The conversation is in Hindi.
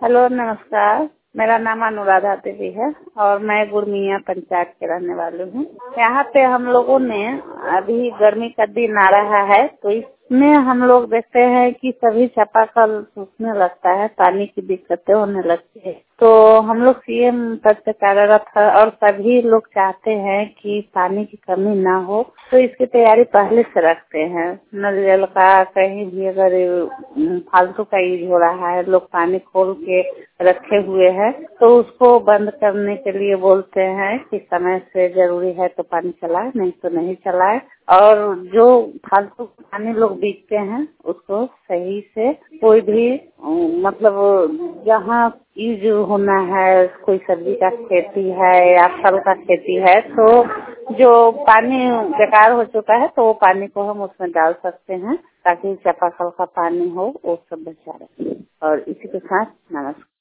हेलो, नमस्कार। मेरा नाम अनुराधा देवी है और मैं गुरमिया पंचायत के रहने वाली हूँ। यहाँ पे हम लोगों ने अभी गर्मी का दिन आ रहा है तो इसमें हम लोग देखते हैं कि सभी चापाकल सूखने लगता है, पानी की दिक्कतें होने लगती है। तो हम लोग सीएम पद से कार्यरत है और सभी लोग चाहते हैं कि पानी की कमी ना हो, तो इसकी तैयारी पहले से रखते हैं। नल जल का कहीं भी अगर फालतू का यूज हो रहा है, लोग पानी खोल के रखे हुए हैं तो उसको बंद करने के लिए बोलते हैं कि समय से जरूरी है तो पानी चलाए, नहीं तो नहीं चलाए। और जो फालतू पानी लोग बीतते हैं उसको सही से कोई भी मतलब जहाँ यूज होना है, कोई सब्जी का खेती है या फल का खेती है तो जो पानी बेकार हो चुका है तो वो पानी को हम उसमें डाल सकते हैं ताकि चापाकल का पानी हो वो सब बचा रहे। और इसी के साथ नमस्कार।